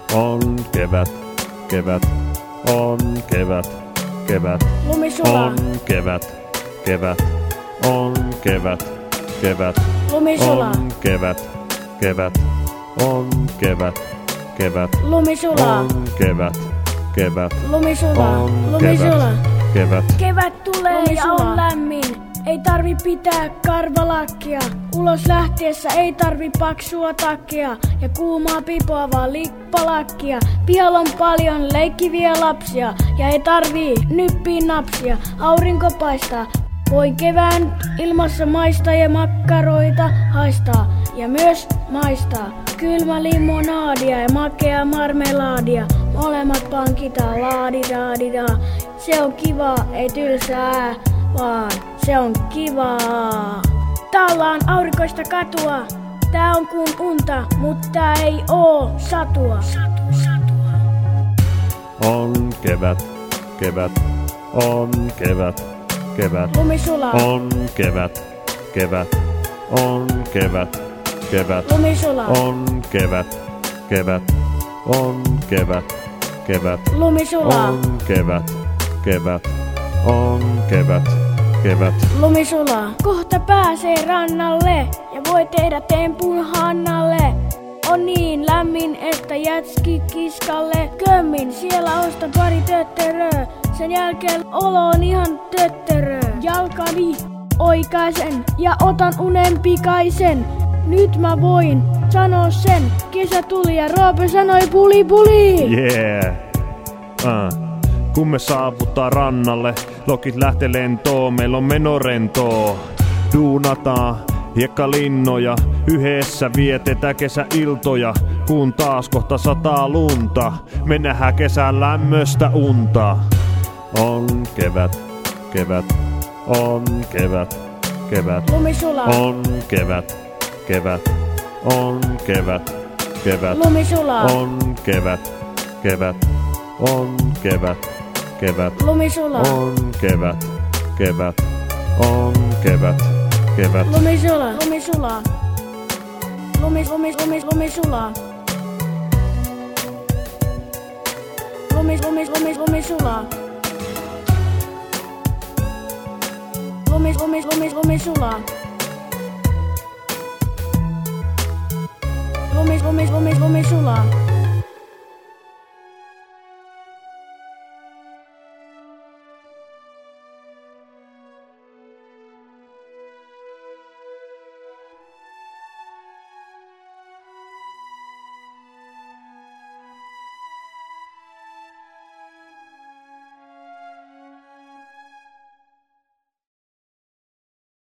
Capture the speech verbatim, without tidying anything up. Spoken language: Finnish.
On kevät, kevät, on kevät, kevät. Lumi sulaa. On kevät, kevät, on kevät, kevät. Lumi sulaa. On kevät, kevät, on kevät, kevät. Lumi sulaa. On kevät, kevät, Lumi sulaa. on Lumi kevät, sulaa. kevät. Kevät tulee ja on lämmin. Ei tarvi pitää karvalakkia. Ulos lähtiessä ei tarvi paksua takia. Ja kuumaa pipoavaa lippalakkia. Pihalla on paljon leikkiviä lapsia. Ja ei tarvii nyppiä napsia. Aurinko paistaa. Voin kevään ilmassa maistaa ja makkaroita haistaa. Ja myös maistaa. Kylmä limonaadia ja makea marmelaadia. Molemmat pankitaan laadiraadidaa. Se on kivaa, ei tylsää, vaan se on kivaa. Täällä on aurinkoista katua. Tää on kuin unta, mutta tää ei oo satua. Satu, satua. On kevät, kevät, on kevät, kevät. Lumi sulaa. On kevät, kevät, on kevät, kevät. Lumi sulaa. On kevät, kevät, on kevät, kevät. Lumi sulaa. On kevät, kevät, on kevät, kevät. Lumi sulaa. Kohta pääsee rannalle ja voi tehdä tempun Hannalle. On niin lämmin, että jätski kiskalle kömmin. Siellä osta pari tötteröä. Sen jälkeen olo on ihan tötteröä. Jalkani oikaisen ja otan unen pikaisen. Nyt mä voin sanoa sen. Kesä tuli ja Roope sanoi puli puli. Yeah. Uh. Kun me saavutaan rannalle, lokit lähtee lentoon, meillä on menorentoo. Duunataan hiekkalinnoja, yhdessä vietetään kesäiltoja. Kun taas kohta sataa lunta, me nähdään kesän lämmöstä unta. On kevät, kevät, on kevät, kevät. Lumi sulaa. On kevät, kevät, on kevät, kevät. Lumi sulaa. On kevät, kevät, on kevät, kevät. Lumi sulaa. On kevät, kevät, on kevät, kevät. Lumi sulaa. Lumi sulaa. Lumi, lumi, lumi, lumi sulaa. Lumi, lumi, lumi, lumi sulaa. Lumi, lumi, lumi, lumi sulaa. Lumi, lumi, lumi, lumi sulaa.